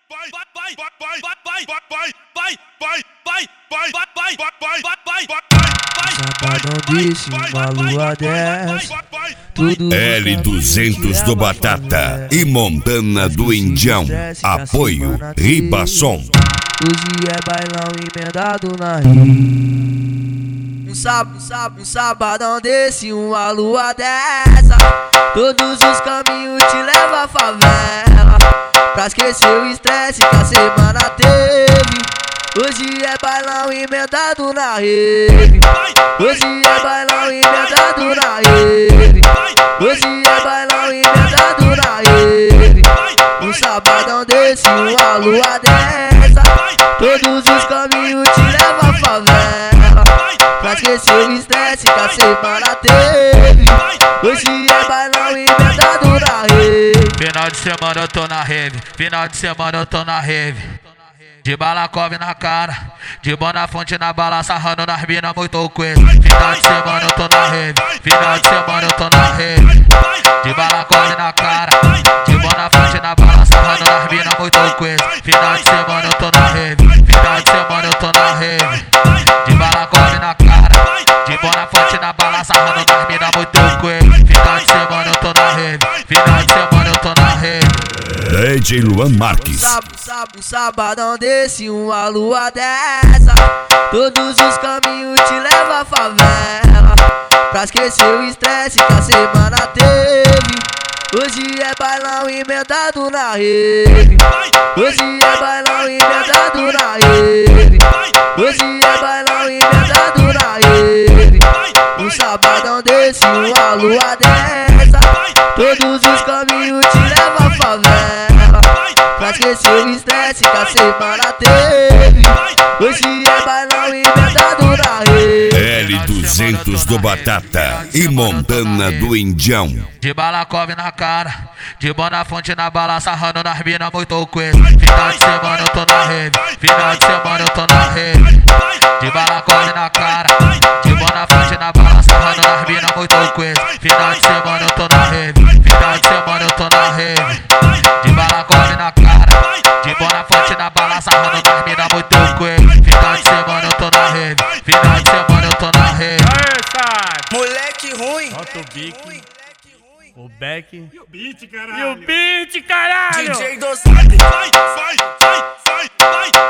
Sabadão desse, uma lua dessa. L200 do Batata e Montana do Indião. Apoio Ribasson. Hoje é bailão emendado na rio. Um sabadão desse, uma lua dessa. Todos os caminhos te levam à favela, pra esquecer o estresse que a semana teve. Hoje é bailão emendado na rede. Hoje é bailão emendado na rede. Hoje é bailão emendado na rede. Um sabadão desse, uma lua dessa. Todos os caminhos te levam à favela, pra esquecer o estresse que a semana teve. Hoje é bailão emendado na rede. Final de semana eu tô na rave, final de semana eu tô na rave. De balacove na cara, de Bonafonte na bala, sarrando nas mina muito coisa. Final de semana eu tô na rave, final de semana eu tô na rave. De balacove na cara, de Bonafonte na bala, sarrando nas mina muito coisa. Final de semana eu tô na rave, final de semana eu tô na rave. De balacove na cara, de Bonafonte na bala, sarrando nas mina muito coisa. Final de semana eu tô na rave, final de semana eu tô na rave. DJ Luan Marques. Um sabadão desse, uma lua dessa. Todos os caminhos te levam à favela, pra esquecer o estresse que a semana teve. Hoje é bailão emendado na rede. Hoje é bailão emendado na rede. Hoje é bailão emendado na rede. Um sabadão desse, uma lua dessa. Todos os caminhos te levam à favela, pra esquecer o estresse que a semana teve. Hoje é bailão emendado na rede. L200 do Batata e Montana do Indião. De balacove na cara, de Bonafonte na bala, sarrando nas mina muito coisa. Final de semana eu tô na rave, final de semana eu tô na rave. De balacove na cara, de Bonafonte na bala, sarrando nas mina muito coisa. Final de semana eu tô na rave, final de semana eu tô na rave. De balacove na cara, de Bonafonte na bala, sarrando nas mina muito coisa. Final de semana eu tô na rave, final de semana eu tô na rave. Moleque ruim. Bota o bique, o back E o beat, caralho. e o beat, caralho! DJ Dosado. Vai, vai, vai, vai, vai.